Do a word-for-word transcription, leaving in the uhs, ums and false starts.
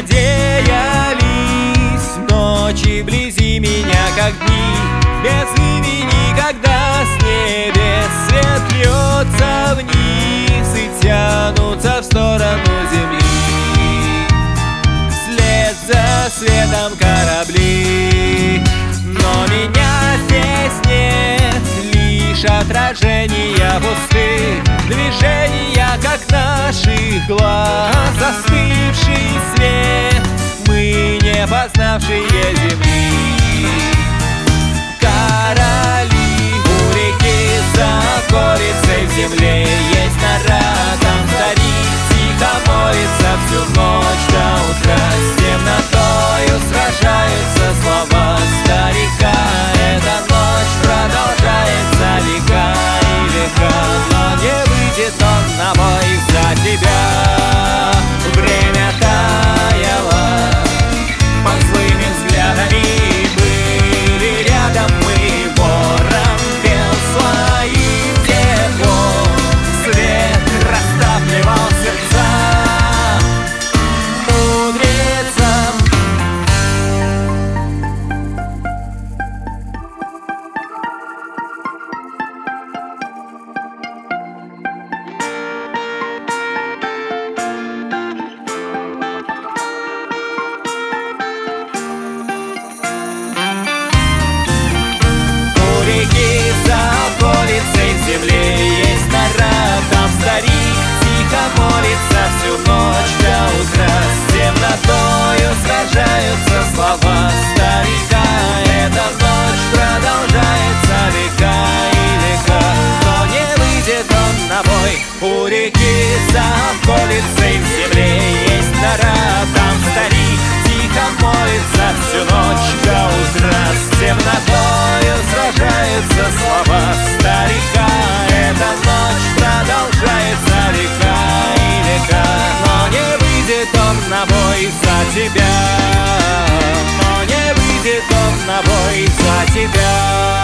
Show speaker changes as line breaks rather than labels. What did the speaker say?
надеялись ночи вблизи меня, как дни без имени, когда с небес свет льется вниз и тянутся в сторону земли. Вслед за светом корабли, но меня здесь нет, лишь отражения пустых движения, как наших глаз, застывший свет, мы не познавшие земли. Короли у реки за околицей в земле есть нора, там старик тихо молится всю ночь до утра. С темнотою сражаются слова старика. Эта ночь продолжается века и века, но не выйдет он на бой за тебя. Время таяло под злыми взглядами, были рядом мы, вором бел своим теплом, свет растапливал сердца мудрецам. Есть нора, там старик тихо молится всю ночь до утра. С темнотою сражаются слова старика. Эта ночь продолжается века и века, но не выйдет он на бой. У реки за околицей в земле есть нора, там старик тихо молится всю ночь до утра. С темнотою сражаются слова старика. Эта ночь продолжается века и века, но не выйдет он на бой за тебя, но не выйдет он на бой за тебя.